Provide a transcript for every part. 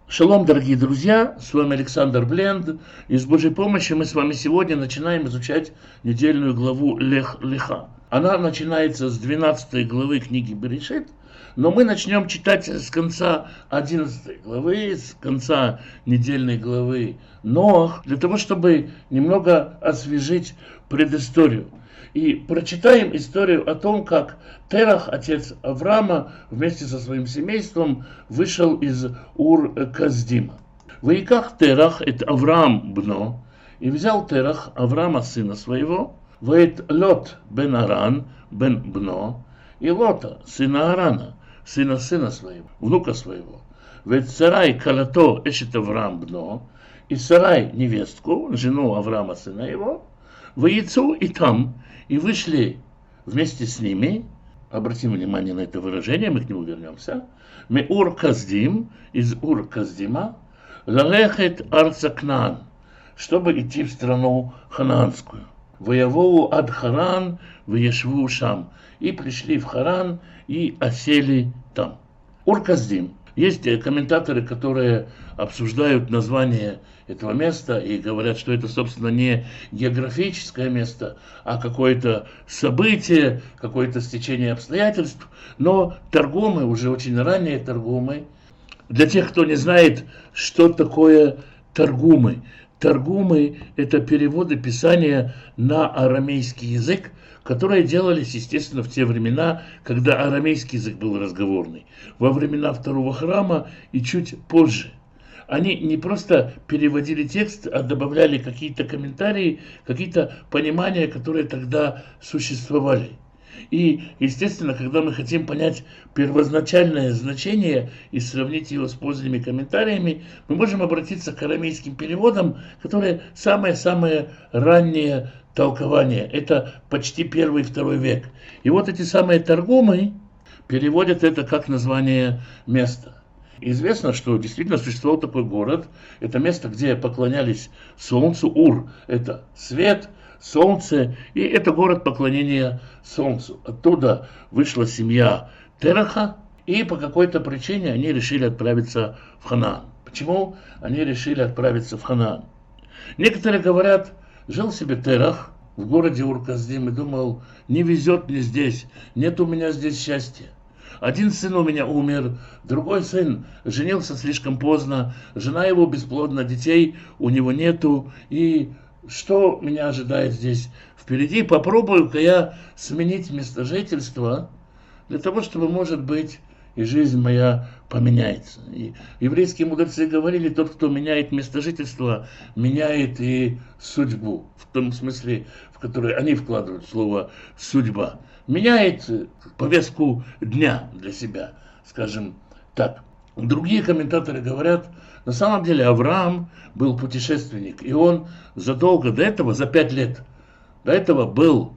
Шалом, дорогие друзья, с вами Александр Бленд, и с Божьей помощью мы с вами сегодня начинаем изучать недельную главу Лех Леха. Она начинается с 12 главы книги Берешит, но мы начнем читать с конца 11 главы, с конца недельной главы Ноах, для того, чтобы немного освежить предысторию. И прочитаем историю о том, как Терах, отец Авраама, вместе со своим семейством вышел из Ур-Каздима. «Ваиках Терах эт Авраам бно, и взял Терах Авраама сына своего, ваэт Лот бен Аран бен бно, и Лота, сына Арана, сына своего, внука своего, ваэт Сарай калато эшет Авраам бно, и Сарай невестку, жену Авраама сына его, воицу и там, и вышли вместе с ними, обратим внимание на это выражение, мы к нему вернемся, мы Ур-Каздим, из Ур-Каздима, лалехет арца Кнаан, чтобы идти в страну ханаанскую. Воявоу ад Харан, ваешву шам, и пришли в Харан и осели там. Ур-Каздим. Есть комментаторы, которые обсуждают название этого места и говорят, что это, собственно, не географическое место, а какое-то событие, какое-то стечение обстоятельств. Но торгумы, уже очень ранние торгумы, для тех, кто не знает, что такое торгумы. Торгумы – это переводы Писания на арамейский язык, которые делались, естественно, в те времена, когда арамейский язык был разговорный, во времена Второго храма и чуть позже. Они не просто переводили текст, а добавляли какие-то комментарии, какие-то понимания, которые тогда существовали. И, естественно, когда мы хотим понять первоначальное значение и сравнить его с поздними комментариями, мы можем обратиться к арамейским переводам, которые самые-самые ранние толкования. Это почти 1-2 век. И вот эти самые торгумы переводят это как название места. Известно, что действительно существовал такой город. Это место, где поклонялись солнцу. Ур – это свет, солнце, и это город поклонения солнцу. Оттуда вышла семья Тераха, и по какой-то причине они решили отправиться в Ханаан. Почему они решили отправиться в Ханаан? Некоторые говорят, жил себе Терах в городе Ур-Каздим и думал, не везет мне здесь, нет у меня здесь счастья. Один сын у меня умер, другой сын женился слишком поздно, жена его бесплодна, детей у него нету, и что меня ожидает здесь впереди? Попробую-ка я сменить место жительства для того, чтобы, может быть, и жизнь моя поменяется. И еврейские мудрецы говорили, тот, кто меняет место жительства, меняет и судьбу. В том смысле, в который они вкладывают слово «судьба». Меняет повестку дня для себя, скажем так. Другие комментаторы говорят, на самом деле Авраам был путешественник, и он задолго до этого, за 5 лет, до этого был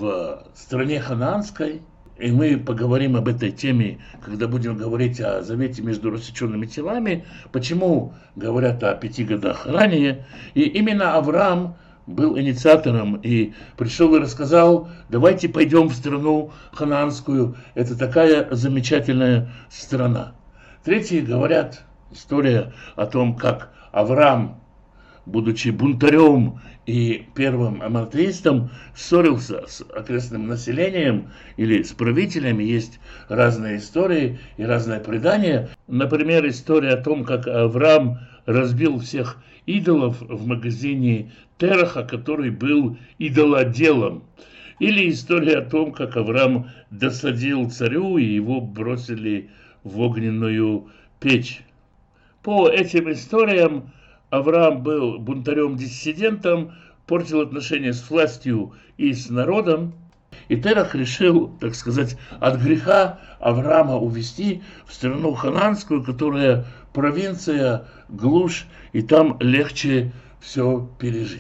в стране ханаанской, и мы поговорим об этой теме, когда будем говорить о завете между рассеченными телами, почему говорят о 5 годах ранее, и именно Авраам был инициатором и пришел и рассказал, давайте пойдем в страну ханаанскую, это такая замечательная страна. Третьи говорят, история о том, как Авраам, будучи бунтарем и первым монотеистом, ссорился с окрестным населением или с правителями. Есть разные истории и разные предания. Например, история о том, как Авраам разбил всех идолов в магазине Тераха, который был идолоделом. Или история о том, как Авраам досадил царю и его бросили в огненную печь. По этим историям Авраам был бунтарем-диссидентом, портил отношения с властью и с народом. И Терах решил, так сказать, от греха Авраама увезти в страну ханаанскую, которая провинция, глушь, и там легче все пережить.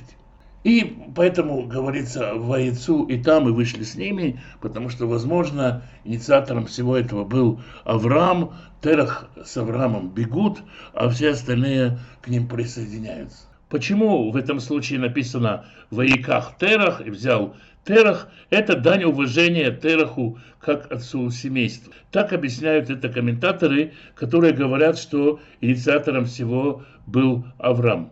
И поэтому, говорится, в Воицу и там, и вышли с ними, потому что, возможно, инициатором всего этого был Авраам. Терах с Авраамом бегут, а все остальные к ним присоединяются. Почему в этом случае написано «Ваиках Терах» и взял Терах? Это дань уважения Тераху как отцу семейства. Так объясняют это комментаторы, которые говорят, что инициатором всего был Авраам.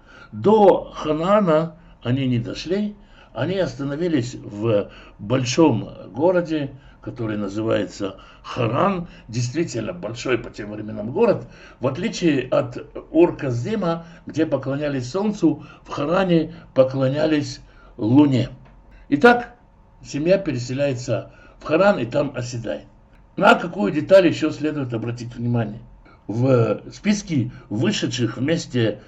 До Ханаана они не дошли, они остановились в большом городе, который называется Харан, действительно большой по тем временам город. В отличие от Ур-Каздима, где поклонялись солнцу, в Харане поклонялись луне. Итак, семья переселяется в Харан и там оседает. На какую деталь еще следует обратить внимание? В списке вышедших вместе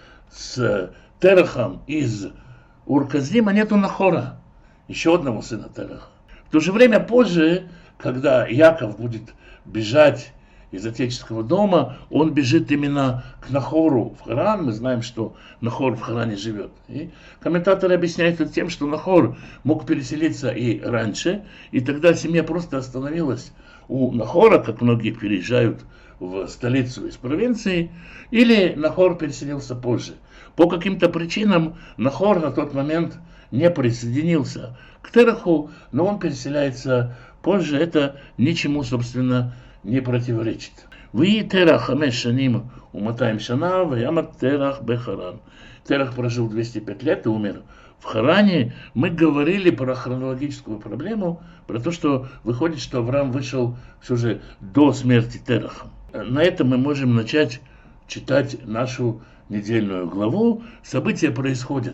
с Терахом из Ур-Каздима нету Нахора, еще одного сына Тераха. В то же время позже, когда Яков будет бежать из отеческого дома, он бежит именно к Нахору в Харан. Мы знаем, что Нахор в Харане живет. И комментаторы объясняют это тем, что Нахор мог переселиться и раньше, и тогда семья просто остановилась у Нахора, как многие переезжают в столицу из провинции, или Нахор переселился позже. По каким-то причинам Нахор на тот момент не присоединился к Тераху, но он переселяется позже. Это ничему, собственно, не противоречит. «Вии Терах хамеш шаним уматаим шана, ваямат Терах бехаран». Терах прожил 205 лет и умер в Харане. Мы говорили про хронологическую проблему, про то, что выходит, что Авраам вышел все же до смерти Тераха. На этом мы можем начать читать нашу недельную главу. События происходят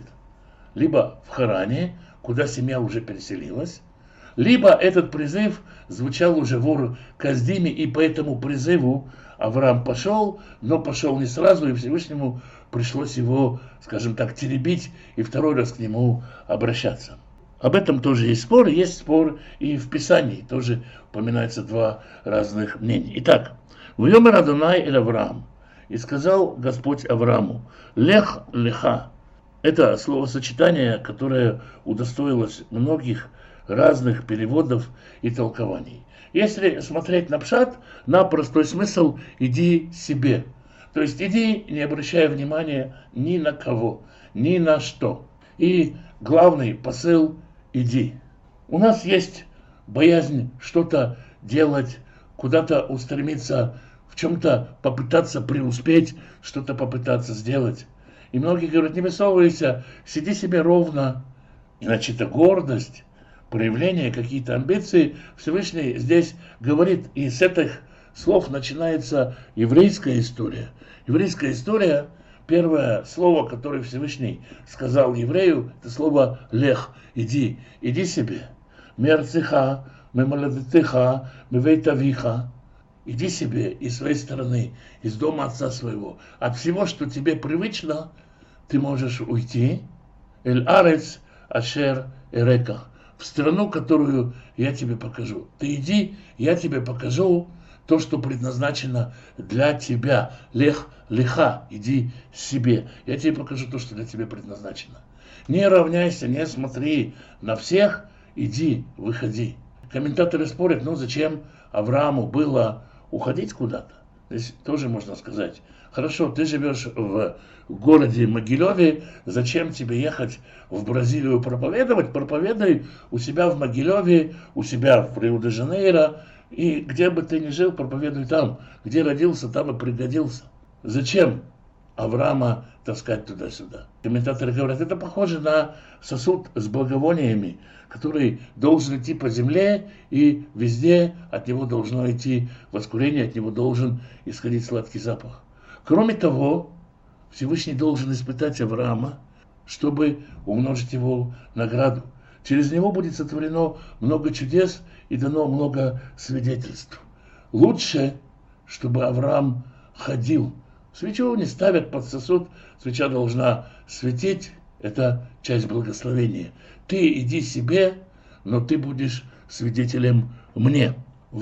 либо в Харане, куда семья уже переселилась, либо этот призыв звучал уже в Ур-Каздиме, и по этому призыву Авраам пошел, но пошел не сразу, и Всевышнему пришлось его, скажем так, теребить и второй раз к нему обращаться. Об этом тоже есть спор и в Писании тоже упоминается два разных мнения. Итак, «Вьомер Адонай эль Авраам», и сказал Господь Аврааму, «Лех леха». Это словосочетание, которое удостоилось многих разных переводов и толкований. Если смотреть на пшат, на простой смысл «иди себе». То есть иди, не обращая внимания ни на кого, ни на что. И главный посыл «иди». У нас есть боязнь что-то делать, куда-то устремиться, в чем-то попытаться преуспеть, что-то попытаться сделать. И многие говорят, не высовывайся, сиди себе ровно, иначе это гордость, проявление, какие-то амбиции. Всевышний здесь говорит, и с этих слов начинается еврейская история. Еврейская история, первое слово, которое Всевышний сказал еврею, это слово «лех», иди себе. «Мерцеха, мемолодетеха, мевейтавиха». Иди себе из своей стороны, из дома отца своего. От всего, что тебе привычно, ты можешь уйти. Эль арец ашер эрека. В страну, которую я тебе покажу. Ты иди, я тебе покажу то, что предназначено для тебя. Лех, леха, иди себе. Я тебе покажу то, что для тебя предназначено. Не равняйся, не смотри на всех, иди, выходи. Комментаторы спорят, зачем Аврааму было уходить куда-то. Здесь тоже можно сказать, хорошо, ты живешь в городе Могилеве, зачем тебе ехать в Бразилию проповедовать? Проповедай у себя в Могилеве, у себя в Рио-де-Жанейро, и где бы ты ни жил, проповедуй там. Где родился, там и пригодился. Зачем Авраама таскать туда-сюда? Комментаторы говорят, это похоже на сосуд с благовониями, который должен идти по земле, и везде от него должно идти воскурение, от него должен исходить сладкий запах. Кроме того, Всевышний должен испытать Авраама, чтобы умножить его награду. Через него будет сотворено много чудес и дано много свидетельств. Лучше, чтобы Авраам ходил. Свечу не ставят под сосуд, свеча должна светить, это часть благословения. Ты иди себе, но ты будешь свидетелем мне.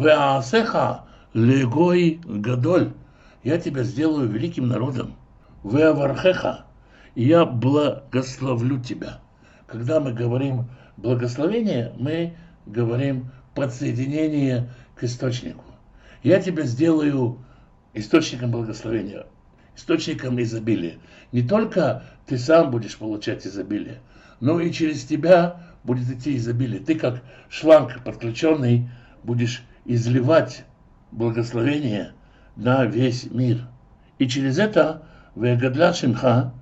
Веаасеха легой гадоль. Я тебя сделаю великим народом. Веавархеха. И я благословлю тебя. Когда мы говорим благословение, мы говорим подсоединение к источнику. Я тебя сделаю источником благословения. источником изобилия. Не только ты сам будешь получать изобилие, но и через тебя будет идти изобилие. Ты как шланг подключенный будешь изливать благословение на весь мир. И через это вегадля шимха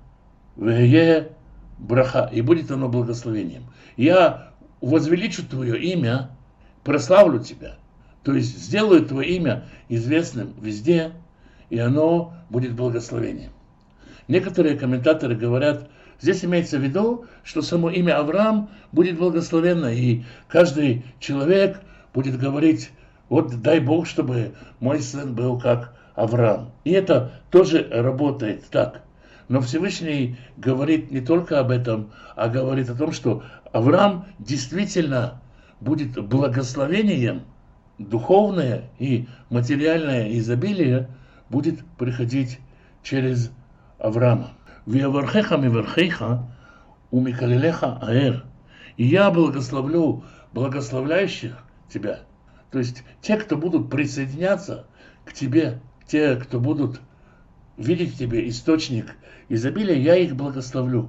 веге браха, и будет оно благословением. Я возвеличу твое имя, прославлю тебя, то есть сделаю твое имя известным везде, и оно будет благословением. Некоторые комментаторы говорят, здесь имеется в виду, что само имя Авраам будет благословенно, и каждый человек будет говорить, вот дай Бог, чтобы мой сын был как Авраам. И это тоже работает так. Но Всевышний говорит не только об этом, а говорит о том, что Авраам действительно будет благословением, духовное и материальное изобилие будет приходить через Авраама. «Виавархеха мивархейха умикалилеха аэр». И я благословлю благословляющих тебя. То есть те, кто будут присоединяться к тебе, те, кто будут видеть в тебе источник изобилия, я их благословлю.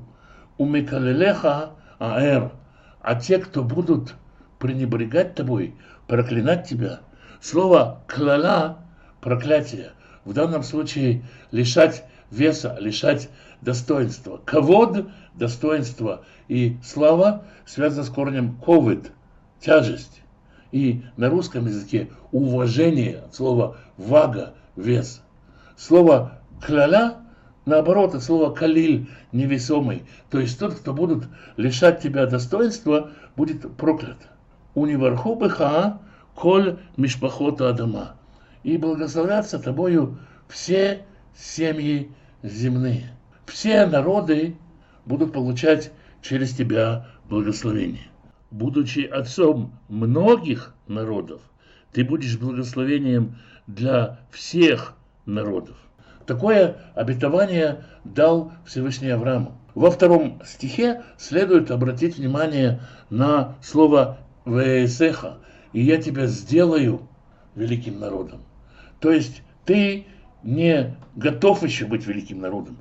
Умикалилеха аэр. А те, кто будут пренебрегать тобой, проклинать тебя. Слово «клала» – проклятие. В данном случае лишать веса, лишать достоинства. Кавод – достоинство. И слава связана с корнем ковид – тяжесть. И на русском языке уважение от слова вага – вес. Слово «кляля» наоборот от слова «калиль» – невесомый. То есть тот, кто будет лишать тебя достоинства, будет проклят. Униварху быха коль мишпахота адама. И благословятся тобою все семьи земные. Все народы будут получать через тебя благословение. Будучи отцом многих народов, ты будешь благословением для всех народов. Такое обетование дал Всевышний Аврааму. Во 2 стихе следует обратить внимание на слово «веесеха», и я тебя сделаю великим народом. То есть ты не готов еще быть великим народом.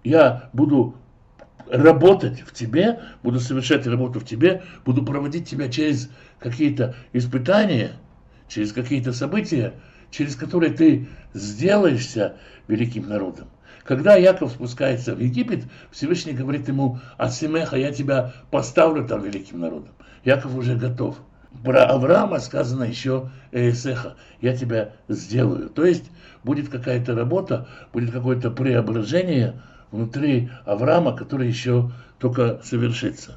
Я буду работать в тебе, буду совершать работу в тебе, буду проводить тебя через какие-то испытания, через какие-то события, через которые ты сделаешься великим народом. Когда Яков спускается в Египет, Всевышний говорит ему: «Асимеха, я тебя поставлю там великим народом». Яков уже готов. Про Авраама сказано еще «Эсеха», я тебя сделаю. То есть будет какая-то работа, будет какое-то преображение внутри Авраама, которое еще только совершится.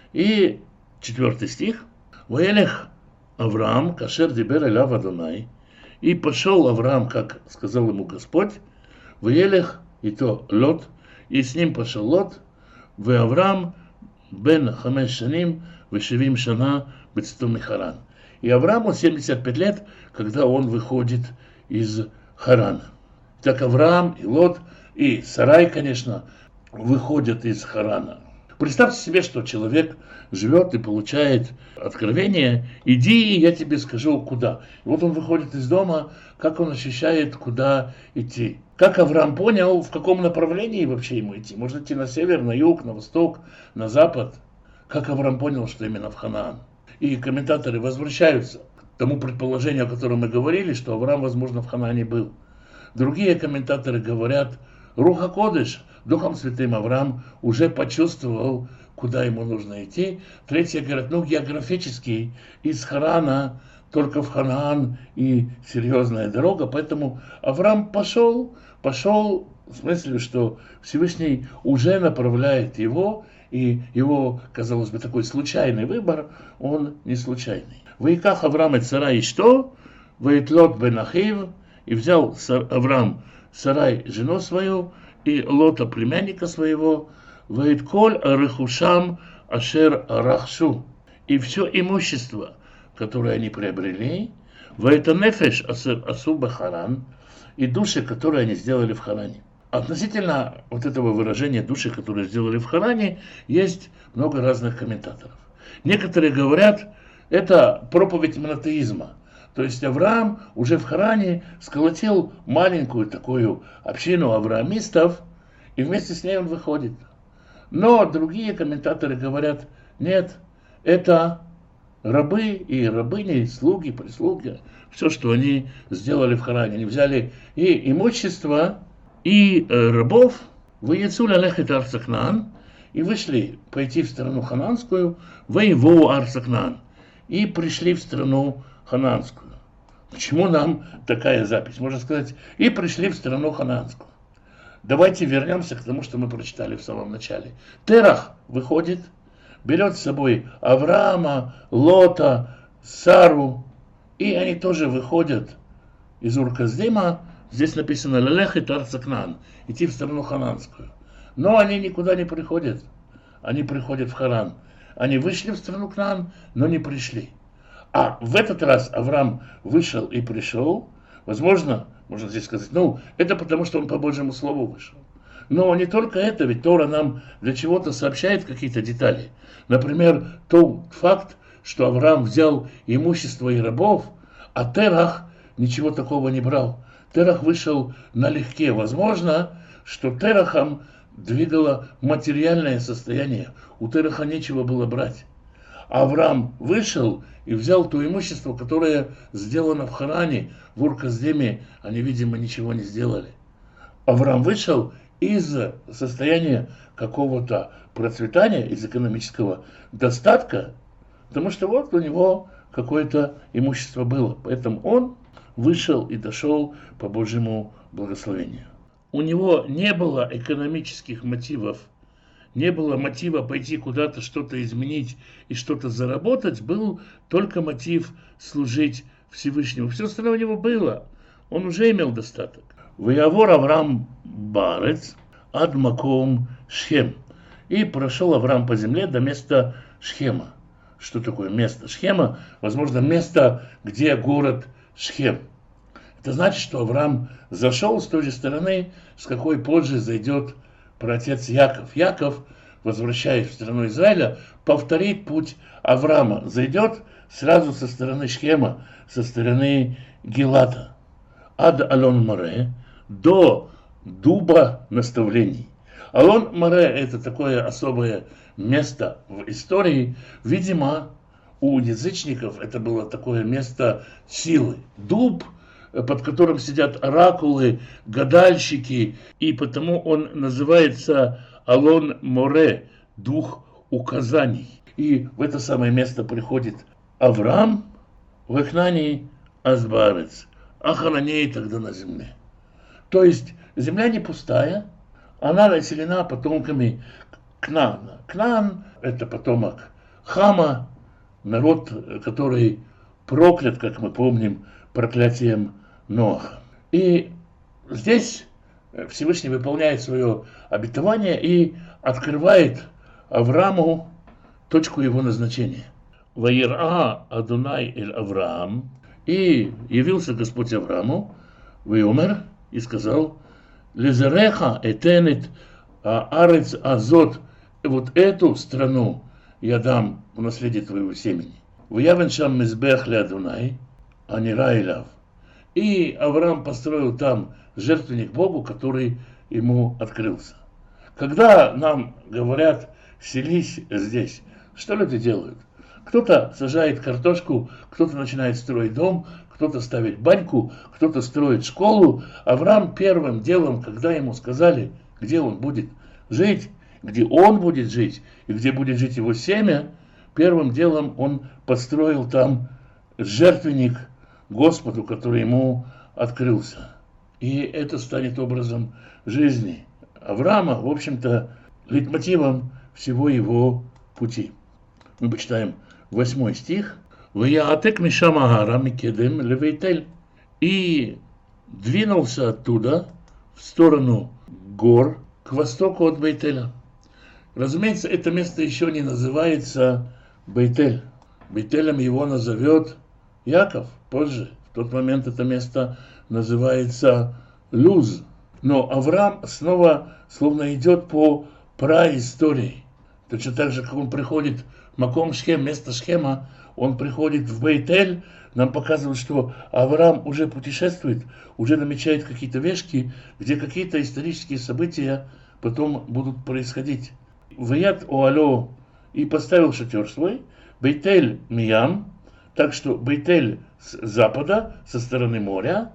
И 4 стих. «Ваелех Авраам, кашер дибер эляв Адонай». И пошел Авраам, как сказал ему Господь, «Ваелех», и то Лот, и с ним пошел Лот, «Ве Авраам бен хамеш шаним, вешевим шана бецтум Харан». И Аврааму 75 лет, когда он выходит из Харана. Так Авраам и Лот, и Сарай, конечно, выходят из Харана. Представьте себе, что человек живет и получает откровение: иди, я тебе скажу, куда. И вот он выходит из дома, как он ощущает, куда идти. Как Авраам понял, в каком направлении вообще ему идти. Может идти на север, на юг, на восток, на запад. Как Авраам понял, что именно в Ханаан. И комментаторы возвращаются к тому предположению, о котором мы говорили, что Авраам, возможно, в Ханаане был. Другие комментаторы говорят: Руха Кодеш, Духом Святым Авраам уже почувствовал, куда ему нужно идти. Третьи говорят: географически из Харана только в Ханаан и серьезная дорога. Поэтому Авраам пошел, в смысле, что Всевышний уже направляет его, и его, казалось бы, такой случайный выбор, он не случайный. «Ваиках Авраам и Сарай и что? Ваитлот бен Ахив». И взял Авраам Сарай, жену свою, и Лота, племянника своего, «Ваитколь рехушам ашер рахшу». И все имущество, которое они приобрели, «Ваитанефеш асу бахаран», и души, которые они сделали в Харане. Относительно вот этого выражения «души, которые сделали в Харане», есть много разных комментаторов. Некоторые говорят, это проповедь монотеизма. То есть Авраам уже в Харане сколотил маленькую такую общину авраамистов, и вместе с ней он выходит. Но другие комментаторы говорят, нет, это рабы и рабыни, слуги, прислуги, все, что они сделали в Харане. Они взяли и имущество, и рабов, выецу лалехет арцахнан, и вышли пойти в страну хананскую, воеву арцахнан, и пришли в страну хананскую. Почему нам такая запись? Можно сказать, и пришли в страну хананскую. Давайте вернемся к тому, что мы прочитали в самом начале. Терах выходит, берет с собой Авраама, Лота, Сару, и они тоже выходят из Ур-Касдима. Здесь написано «Лелехет арцахнан», идти в страну хананскую. Но они никуда не приходят. Они приходят в Харан. Они вышли в страну Кнаан, но не пришли. А в этот раз Авраам вышел и пришел. Возможно, можно здесь сказать, это потому, что он по Божьему Слову вышел. Но не только это, ведь Тора нам для чего-то сообщает какие-то детали. Например, тот факт, что Авраам взял имущество и рабов, а Терах ничего такого не брал. Терах вышел налегке. Возможно, что Терахом двигало материальное состояние. У Тераха нечего было брать. Авраам вышел и взял то имущество, которое сделано в Харане, в Ур-Касдиме. Они, видимо, ничего не сделали. Авраам вышел из состояния какого-то процветания, из экономического достатка, потому что вот у него какое-то имущество было. Поэтому он вышел и дошел по Божьему благословению. У него не было экономических мотивов, не было мотива пойти куда-то что-то изменить и что-то заработать, был только мотив служить Всевышнему. Все остальное у него было, он уже имел достаток. «Ваявор Авраам барец ад маком Шхем». И прошел Авраам по земле до места Шхема. Что такое место Шхема? Возможно, место, где город Шхем. Это значит, что Авраам зашел с той же стороны, с какой позже зайдет праотец Яков. Яков, возвращаясь в страну Израиля, повторит путь Авраама. Зайдет сразу со стороны Шхема, со стороны Гилата. Ад Алон Море, до дуба наставлений. Алон Море — это такое особое место в истории. Видимо, у язычников это было такое место силы. Дуб, под которым сидят оракулы, гадальщики, и потому он называется Алон Море, дух указаний. И в это самое место приходит Авраам, в Эхнании Азбарец, а Хананеи тогда на земле. То есть земля не пустая, она населена потомками Кнаана. Кнаан — это потомок Хама, народ, который проклят, как мы помним, проклятием Ноаха. И здесь Всевышний выполняет свое обетование и открывает Аврааму точку его назначения. «Ваираа Адунай эль Авраам». И явился Господь Аврааму, «Ваиомер», и сказал, «Лезереха этенет арец азот». Вот эту страну я дам в наследие твоего семени. «Ваявен шам мизбех ле Адунай, анира илав». И Авраам построил там жертвенник Богу, который ему открылся. Когда нам говорят «селись здесь», что люди делают? Кто-то сажает картошку, кто-то начинает строить дом, кто-то ставит баньку, кто-то строит школу. Авраам первым делом, когда ему сказали, где он будет жить, где он будет жить и где будет жить его семя, первым делом он построил там жертвенник Господу, который ему открылся. И это станет образом жизни Авраама, в общем-то, лейтмотивом всего его пути. Мы почитаем 8 стих. «Ваяатек мишама гара микедем левейтель». И двинулся оттуда в сторону гор к востоку от Бейтеля. Разумеется, это место еще не называется Бейтель. Бейтелем его назовет Яков позже. В тот момент это место называется Луз. Но Авраам снова словно идет по праистории. Точно так же, как он приходит в Маком Шхем, место Шхема, он приходит в Бейт-Эль, нам показывают, что Авраам уже путешествует, уже намечает какие-то вешки, где какие-то исторические события потом будут происходить. Ваят Оалё и поставил шатер свой, Бейт-Эль Миям, так что Бейт-Эль с запада, со стороны моря,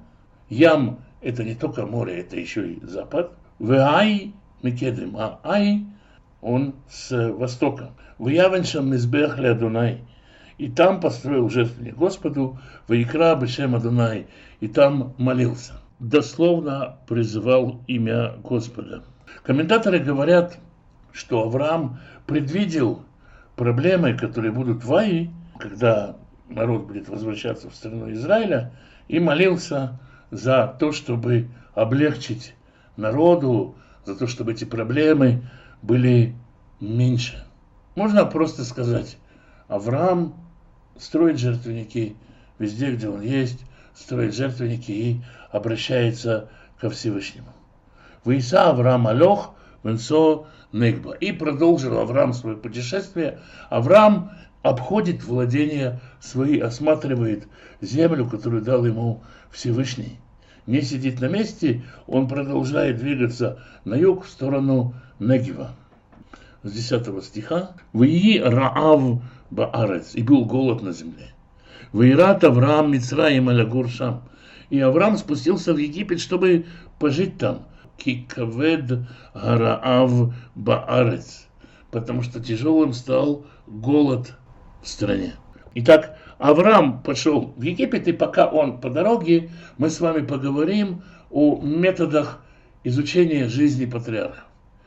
Ям это не только море, это еще и запад, Вай Микедем, а Ай он с востока. Ваявеншам Мизбех ле Адонай. И там построил жертвенник Господу, Ваикра Бешем Адонай, и там молился. Дословно призывал имя Господа. Комментаторы говорят, что Авраам предвидел проблемы, которые будут в Аи, когда народ будет возвращаться в страну Израиля, и молился за то, чтобы облегчить народу, за то, чтобы эти проблемы были меньше. Можно просто сказать, Авраам строит жертвенники везде, где он есть, строит жертвенники и обращается ко Всевышнему. Ваиса Авраам алох венсо негба. И продолжил Авраам свое путешествие. Авраам обходит владения свои, осматривает землю, которую дал ему Всевышний. Не сидит на месте, он продолжает двигаться на юг в сторону Негева. С 10 стиха. «Ваи раав баарец». И был голод на земле. «Ваират Авраам Мицраим алягур шам». И Авраам спустился в Египет, чтобы пожить там. «Кикавед гараав баарец». Потому что тяжелым стал голод в стране. Итак, Авраам пошел в Египет, и пока он по дороге, мы с вами поговорим о методах изучения жизни патриархов.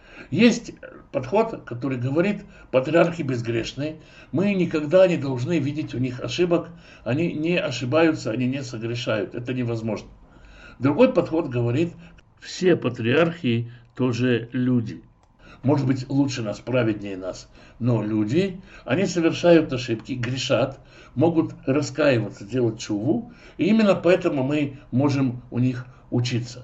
Есть подход, который говорит, патриархи безгрешны, мы никогда не должны видеть у них ошибок, они не ошибаются, они не согрешают, это невозможно. Другой подход говорит, все патриархи тоже люди. Может быть, лучше нас, праведнее нас, но люди, они совершают ошибки, грешат, могут раскаиваться, делать чуву, и именно поэтому мы можем у них учиться.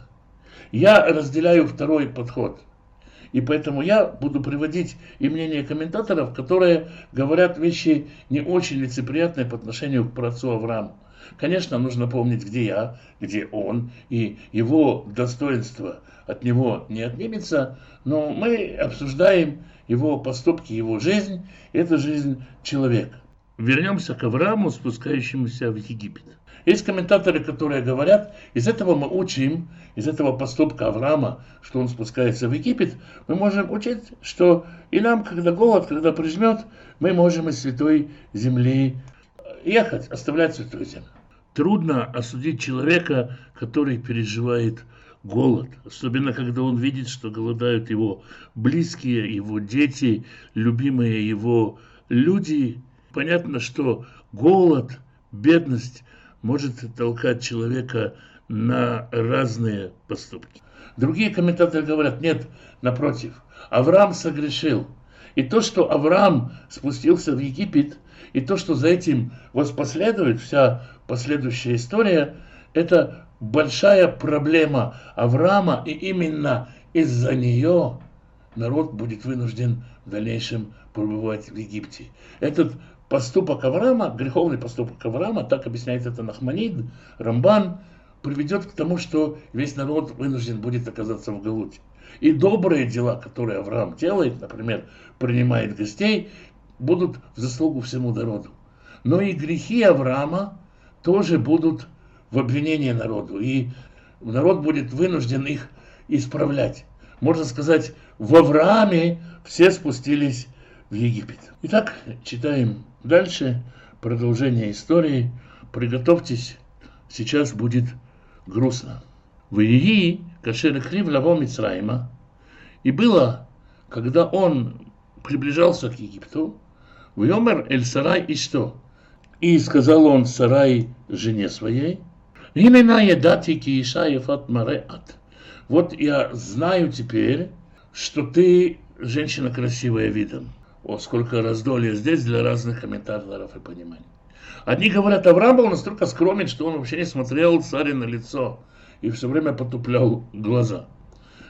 Я разделяю второй подход. И поэтому я буду приводить и мнение комментаторов, которые говорят вещи не очень лицеприятные по отношению к праотцу Аврааму. Конечно, нужно помнить, где я, где он, и его достоинство от него не отнимется, но мы обсуждаем его поступки, его жизнь, это жизнь человека. Вернемся к Аврааму, спускающемуся в Египет. Есть комментаторы, которые говорят, из этого мы учим, из этого поступка Авраама, что он спускается в Египет, мы можем учить, что и нам, когда голод, когда прижмет, мы можем из святой земли ехать, оставлять святую землю. Трудно осудить человека, который переживает голод, особенно когда он видит, что голодают его близкие, его дети, любимые его люди. Понятно, что голод, бедность может толкать человека на разные поступки. Другие комментаторы говорят, нет, напротив, Авраам согрешил. И то, что Авраам спустился в Египет, и то, что за этим воспоследует, вся последующая история, это большая проблема Авраама, и именно из-за нее народ будет вынужден в дальнейшем пребывать в Египте. Этот поступок Авраама, греховный поступок Авраама, так объясняет это Нахманид, Рамбан, приведет к тому, что весь народ вынужден будет оказаться в Галуте. И добрые дела, которые Авраам делает, например, принимает гостей, будут в заслугу всему народу. Но и грехи Авраама тоже будут в обвинение народу. И народ будет вынужден их исправлять. Можно сказать, в Аврааме все спустились в Египет. Итак, читаем дальше продолжение истории. Приготовьтесь, сейчас будет грустно. «Ваиги кашер хлив лаво Мицраима». И было, когда он приближался к Египту, «Вьомер эль Сарай ишто». И сказал он Сарай жене своей, «Гинена едати ки иша ефат мареат». Вот я знаю теперь, что ты женщина красивая видом. О, сколько раздолья здесь для разных комментаторов и пониманий. Одни говорят, Авраам был настолько скромен, что он вообще не смотрел царе на лицо и все время потуплял глаза.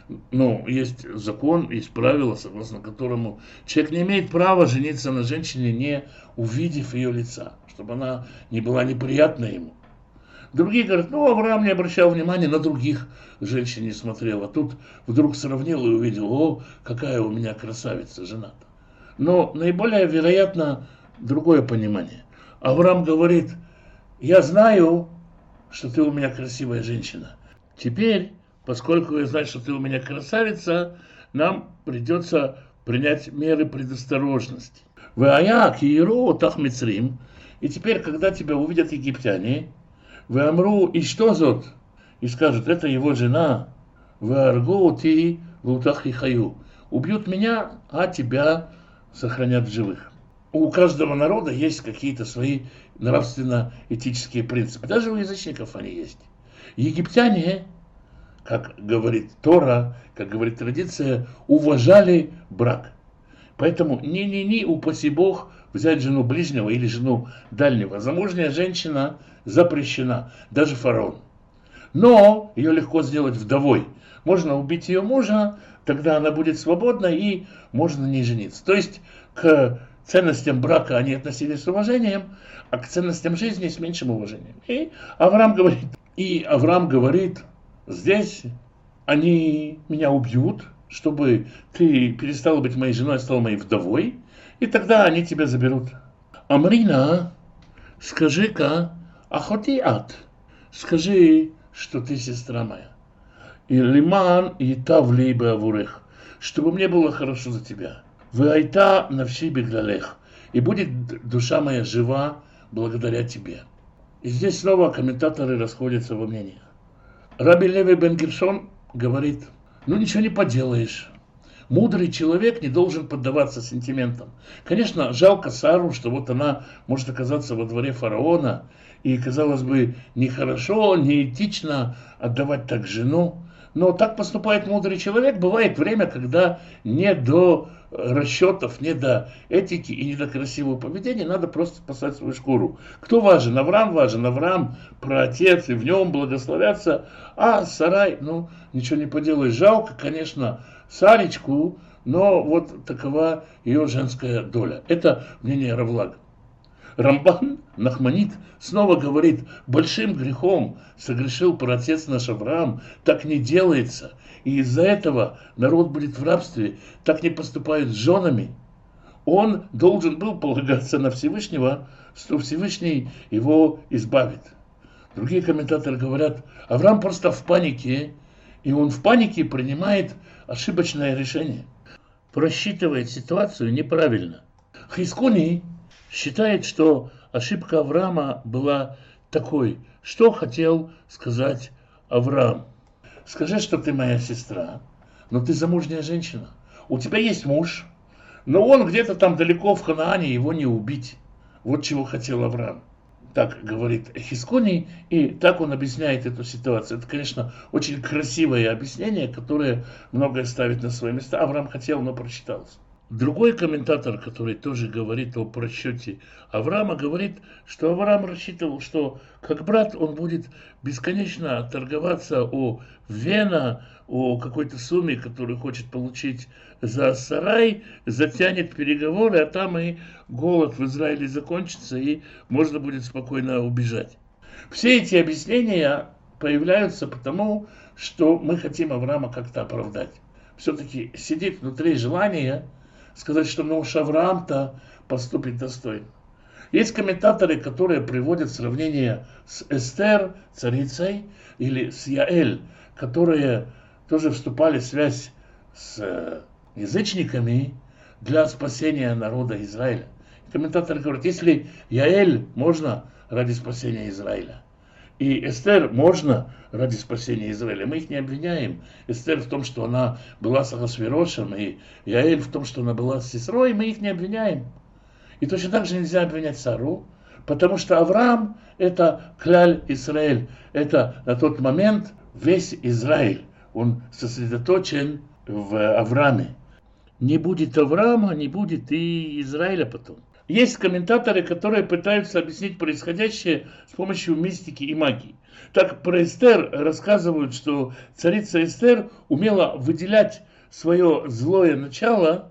Ну, есть закон, есть правило, согласно которому человек не имеет права жениться на женщине, не увидев ее лица, чтобы она не была неприятна ему. Другие говорят, ну, Авраам не обращал внимания, на других женщин не смотрел, а тут вдруг сравнил и увидел, о, какая у меня красавица жена. Но наиболее вероятно другое понимание. Авраам говорит, я знаю, что ты у меня красивая женщина. Теперь, поскольку я знаю, что ты у меня красавица, нам придется принять меры предосторожности. Вая киеро тахмицрим. И теперь, когда тебя увидят египтяне, вы амру, и что зот? И скажут, это его жена. Вы аргу ти лутах и хаю. Убьют меня, а тебя сохранят в живых. У каждого народа есть какие-то свои нравственно-этические принципы. Даже у язычников они есть. Египтяне, как говорит Тора, как говорит традиция, уважали брак. Поэтому упаси Бог, взять жену ближнего или жену дальнего. Замужняя женщина запрещена, даже фараон. Но ее легко сделать вдовой. Можно убить ее мужа, тогда она будет свободна и можно на ней жениться. То есть к ценностям брака они относились с уважением, а к ценностям жизни с меньшим уважением. И Авраам говорит, здесь они меня убьют, чтобы ты перестала быть моей женой, а стала моей вдовой, и тогда они тебя заберут. Амрина, скажи-ка, ахоти ат, скажи, что ты сестра моя. И лиман и тавли бавурех, чтобы мне было хорошо за тебя. Вы айта навши беглалех, и будет душа моя жива благодаря тебе. И здесь снова комментаторы расходятся во мнениях. Раби Леви бен Гершон говорит, ну ничего не поделаешь. Мудрый человек не должен поддаваться сентиментам. Конечно, жалко Сару, что вот она может оказаться во дворе фараона, и, казалось бы, нехорошо, неэтично отдавать так жену. Но так поступает мудрый человек. Бывает время, когда не до расчетов, не до этики и не до красивого поведения, надо просто спасать свою шкуру. Кто важен? Авраам важен. Авраам праотец, и в нем благословятся. А Сарай, ну, ничего не поделаешь. Жалко, конечно, Саречку, но вот такова ее женская доля. Это мнение Равлага. Рамбан Нахманит снова говорит, большим грехом согрешил праотец наш Авраам, так не делается, и из-за этого народ будет в рабстве, так не поступают с женами. Он должен был полагаться на Всевышнего, что Всевышний его избавит. Другие комментаторы говорят, Авраам просто в панике, и он в панике принимает ошибочное решение, просчитывает ситуацию неправильно. Хискуни считает, что ошибка Авраама была такой, что хотел сказать Авраам. Скажи, что ты моя сестра, но ты замужняя женщина. У тебя есть муж, но он где-то там далеко в Ханаане, его не убить. Вот чего хотел Авраам. Так говорит Хисконий, и так он объясняет эту ситуацию. Это, конечно, очень красивое объяснение, которое многое ставит на свои места. Авраам хотел, но прочитался. Другой комментатор, который тоже говорит о просчете Авраама, говорит, что Авраам рассчитывал, что как брат он будет бесконечно торговаться о Вена, о какой-то сумме, которую хочет получить за Сарай, затянет переговоры, а там и голод в Израиле закончится, и можно будет спокойно убежать. Все эти объяснения появляются потому, что мы хотим Авраама как-то оправдать. Все-таки сидит внутри желания сказать, что ну уж Авраам-то поступит достойно. Есть комментаторы, которые приводят сравнение с Эстер, царицей, или с Яэль, которые тоже вступали в связь с язычниками для спасения народа Израиля. Комментаторы говорят, если Яэль можно ради спасения Израиля, и Эстер можно ради спасения Израиля. Мы их не обвиняем. Эстер в том, что она была с Ахасверошем, и Яэль в том, что она была с Сесрой, мы их не обвиняем. И точно так же нельзя обвинять Сару, потому что Авраам – это Кляль Исраэль, это на тот момент весь Израиль. Он сосредоточен в Аврааме. Не будет Авраама, не будет и Израиля потом. Есть комментаторы, которые пытаются объяснить происходящее с помощью мистики и магии. Так про Эстер рассказывают, что царица Эстер умела выделять свое злое начало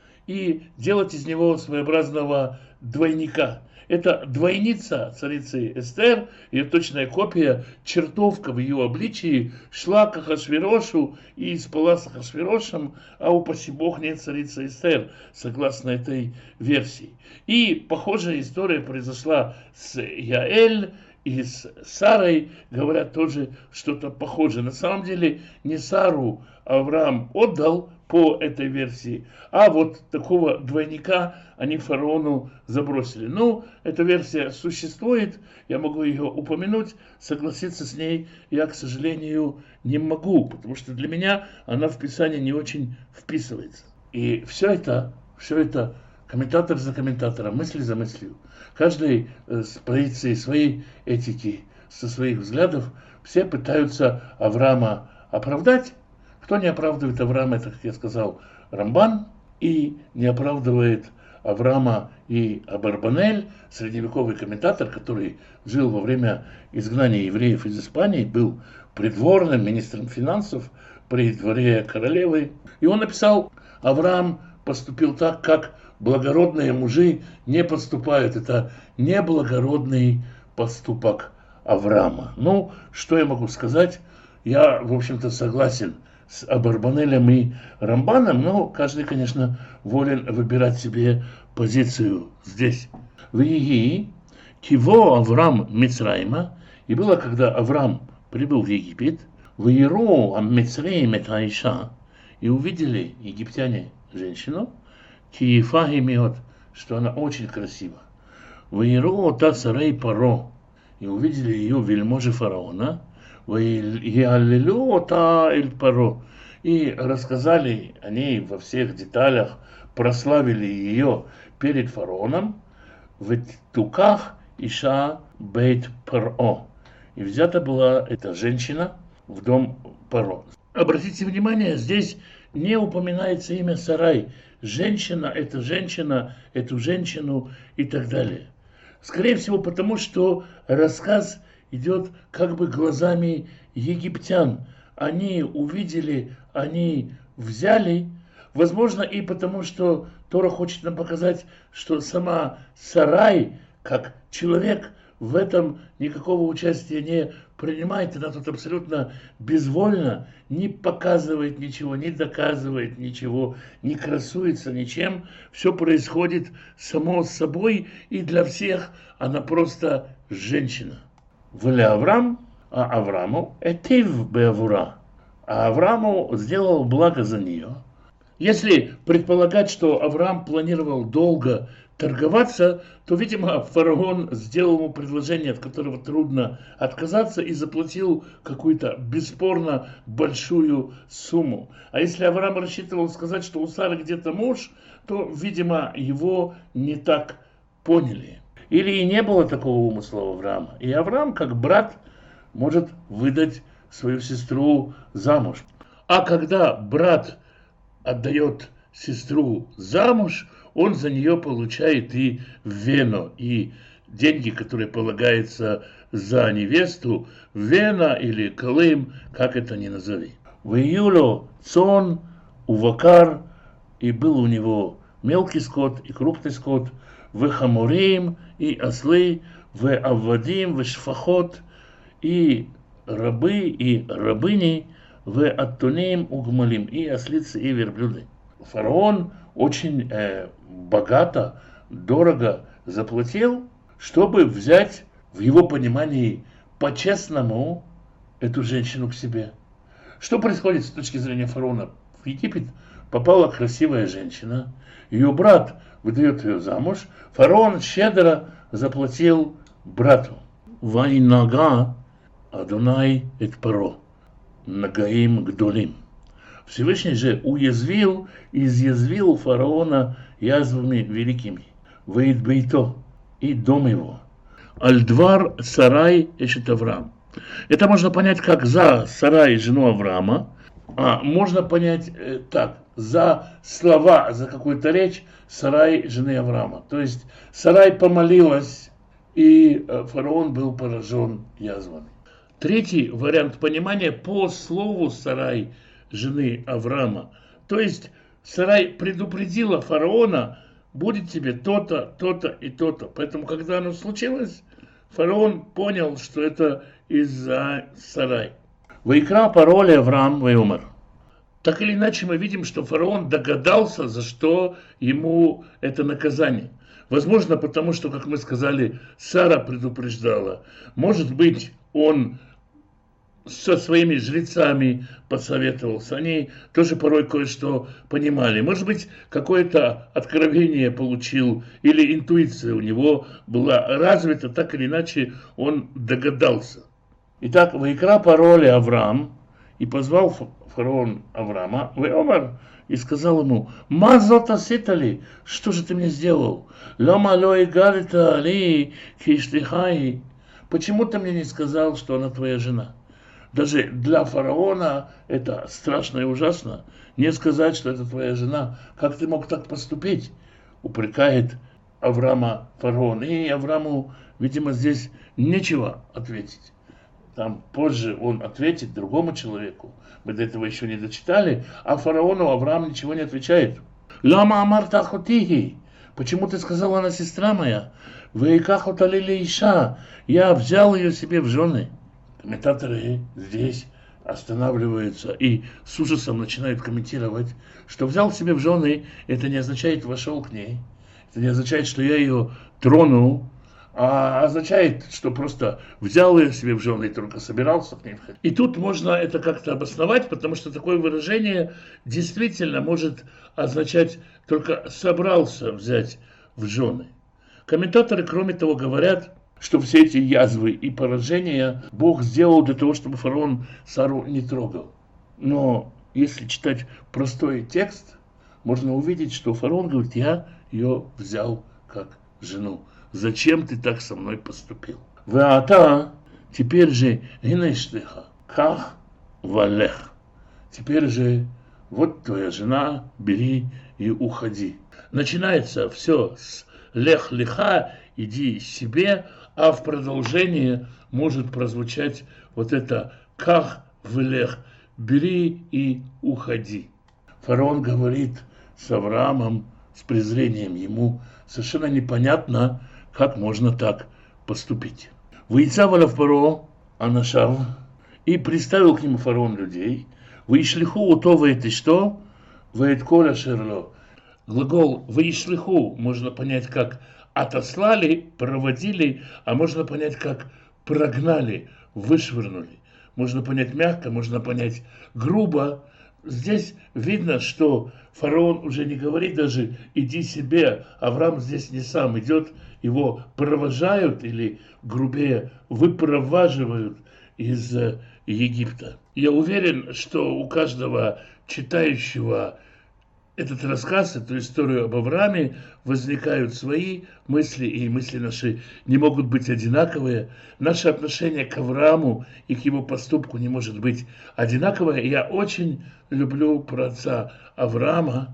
и делать из него своеобразного двойника. Это двойница царицы Эстер, ее точная копия, чертовка в ее обличии, шла к Ахашвирошу и спала с Ахашвирошем, а упаси бог не царица Эстер, согласно этой версии. И похожая история произошла с Яэль и с Сарой, говорят тоже что-то похожее. На самом деле не Сару Авраам отдал по этой версии, а вот такого двойника они фараону забросили. Ну, эта версия существует, я могу ее упомянуть, согласиться с ней я, к сожалению, не могу, потому что для меня она в Писании не очень вписывается. И все это комментатор за комментатором, мысль за мыслью. Каждый с позиции своей этики, со своих взглядов, все пытаются Авраама оправдать. Кто не оправдывает Авраама, это, как я сказал, Рамбан, и не оправдывает Авраама и Абарбанель, средневековый комментатор, который жил во время изгнания евреев из Испании, был придворным министром финансов при дворе королевы. И он написал: Авраам поступил так, как благородные мужи не поступают. Это неблагородный поступок Авраама. Ну, что я могу сказать? Я, в общем-то, согласен с Абарбанелем и Рамбаном, но каждый, конечно, волен выбирать себе позицию здесь. В Егии киво Авраам Мицраима, и было, когда Авраам прибыл в Египет, в Иеру Мицраим это Аиша, и увидели египтяне женщину, киефа имеет, что она очень красива. В Иеру та сарей Паро, и увидели ее вельможи фараона, и рассказали о ней во всех деталях, прославили ее перед фараоном в Туках Иша Бейт Паро. И взята была эта женщина в дом Паро. Обратите внимание, здесь не упоминается имя Сарай. Женщина, эту женщину и так далее. Скорее всего, потому что рассказ идет как бы глазами египтян. Они увидели, они взяли. Возможно, и потому что Тора хочет нам показать, что сама Сарай, как человек, в этом никакого участия не принимает. Она тут абсолютно безвольна, не показывает ничего, не доказывает ничего, не красуется ничем. Все происходит само собой, и для всех она просто женщина. Вля Авраам, а Аврааму этив беавура. А Аврааму сделал благо за нее. Если предполагать, что Авраам планировал долго торговаться, то, видимо, фараон сделал ему предложение, от которого трудно отказаться, и заплатил какую-то бесспорно большую сумму. А если Авраам рассчитывал сказать, что у Сары где-то муж, то, видимо, его не так поняли. Или и не было такого умысла у Авраама. И Авраам, как брат, может выдать свою сестру замуж. А когда брат отдает сестру замуж, он за нее получает и вену, и деньги, которые полагаются за невесту, вена или колым, как это ни назови. В июлю цон, увакар, и был у него мелкий скот и крупный скот, в хамурим, и ослы, в аввадим, в шфахот, и рабы, и рабыни, в аттуним, угмалим, и ослицы, и верблюды. Фараон очень богато, дорого заплатил, чтобы взять, в его понимании, по-честному эту женщину к себе. Что происходит с точки зрения фараона? В Египет попала красивая женщина, ее брат выдает ее замуж, фараон щедро заплатил брату. Вайнага Адонай эт Паро, нагаим гдолим. Всевышний же изъязвил фараона язвами великими. Вейт бейто, и дом его. Альдвар Сарай эшет Авраам. Это можно понять как за Сарай, жену Авраама, а можно понять так, за слова, за какую-то речь Сарай, жены Авраама. То есть Сарай помолилась, и фараон был поражен язвами. Третий вариант понимания по слову Сарай, жены Авраама. То есть Сарай предупредила фараона, будет тебе то-то, то-то и то-то. Поэтому, когда оно случилось, фараон понял, что это из-за Сарай. Вайкра пароли Авраам вайомар. Так или иначе мы видим, что фараон догадался, за что ему это наказание. Возможно, потому что, как мы сказали, Сара предупреждала. Может быть, он со своими жрецами посоветовался. Они тоже порой кое-что понимали. Может быть, какое-то откровение получил или интуиция у него была развита, так или иначе он догадался. Итак, вайкра пароли Авраам, и позвал фараон Авраама, вайомар, и сказал ему: «Мазот аситали, что же ты мне сделал? Лама ло игалита али киштихай». Почему ты мне не сказал, что она твоя жена? Даже для фараона это страшно и ужасно. Не сказать, что это твоя жена. Как ты мог так поступить? Упрекает Авраама фараон. И Аврааму, видимо, здесь нечего ответить. Там позже он ответит другому человеку. Мы до этого еще не дочитали. А фараону Авраам ничего не отвечает. Лама амарта хотихи. Почему ты сказала, она сестра моя? Вейкаху талили иша. Я взял ее себе в жены. Комментаторы здесь останавливаются и с ужасом начинают комментировать, что взял себе в жены, это не означает вошел к ней. Это не означает, что я ее тронул. А означает, что просто взял ее себе в жены и только собирался к ней входить. И тут можно это как-то обосновать, потому что такое выражение действительно может означать только собрался взять в жены. Комментаторы, кроме того, говорят, что все эти язвы и поражения Бог сделал для того, чтобы фараон Сару не трогал. Но если читать простой текст, можно увидеть, что фараон говорит: я ее взял как жену. Зачем ты так со мной поступил? Ваата, теперь же гинештеха, ках валех. Теперь же вот твоя жена, бери и уходи. Начинается все с лех-леха, иди себе, а в продолжении может прозвучать вот это ках влех, бери и уходи. Фараон говорит с Авраамом, с презрением, ему совершенно непонятно, как можно так поступить. Выйцавалав паро анашав, и приставил к нему фараон людей. Выишлиху утовает и что? Вает коля шерло. Глагол выишлиху можно понять как отослали, проводили, а можно понять как прогнали, вышвырнули. Можно понять мягко, можно понять грубо. Здесь видно, что фараон уже не говорит даже «иди себе», Авраам здесь не сам идет, его провожают или, грубее, выпроваживают из Египта. Я уверен, что у каждого читающего этот рассказ, эту историю об Аврааме, возникают свои мысли, и мысли наши не могут быть одинаковые. Наше отношение к Аврааму и к его поступку не может быть одинаковое. Я очень люблю праотца Авраама,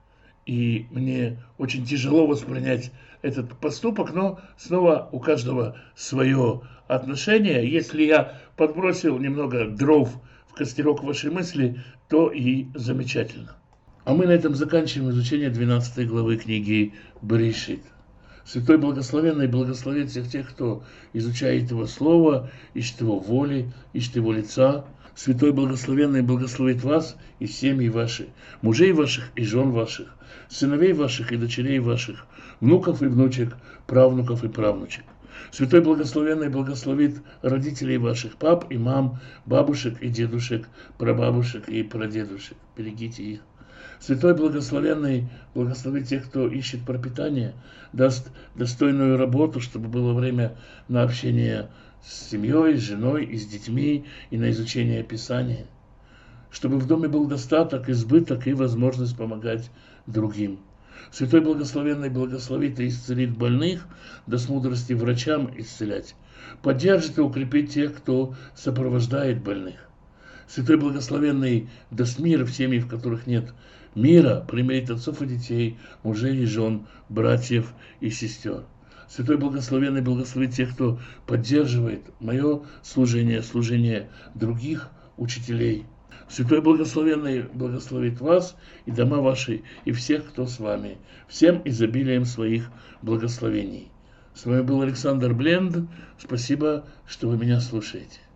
и мне очень тяжело воспринять этот поступок, но снова у каждого свое отношение. Если я подбросил немного дров в костерок вашей мысли, то и замечательно. А мы на этом заканчиваем изучение 12 главы книги Берешит. Святой Благословенный благословит всех тех, кто изучает Его Слово, ищет Его воли, ищет Его лица. Святой Благословенный благословит вас и семьи ваши, мужей ваших и жен ваших, сыновей ваших и дочерей ваших, внуков и внучек, правнуков и правнучек. Святой Благословенный благословит родителей ваших, пап и мам, бабушек и дедушек, прабабушек и прадедушек. Берегите их. Святой Благословенный благословит тех, кто ищет пропитание, даст достойную работу, чтобы было время на общение с семьей, с женой и с детьми, и на изучение Писания. Чтобы в доме был достаток, избыток и возможность помогать другим. Святой Благословенный благословит и исцелит больных, даст мудрости врачам исцелять. Поддержит и укрепит тех, кто сопровождает больных. Святой Благословенный даст мир в семьи, в которых нет мира, примирит отцов и детей, мужей и жен, братьев и сестер. Святой Благословенный благословит тех, кто поддерживает мое служение, служение других учителей. Святой Благословенный благословит вас и дома ваши, и всех, кто с вами, всем изобилием своих благословений. С вами был Александр Бленд. Спасибо, что вы меня слушаете.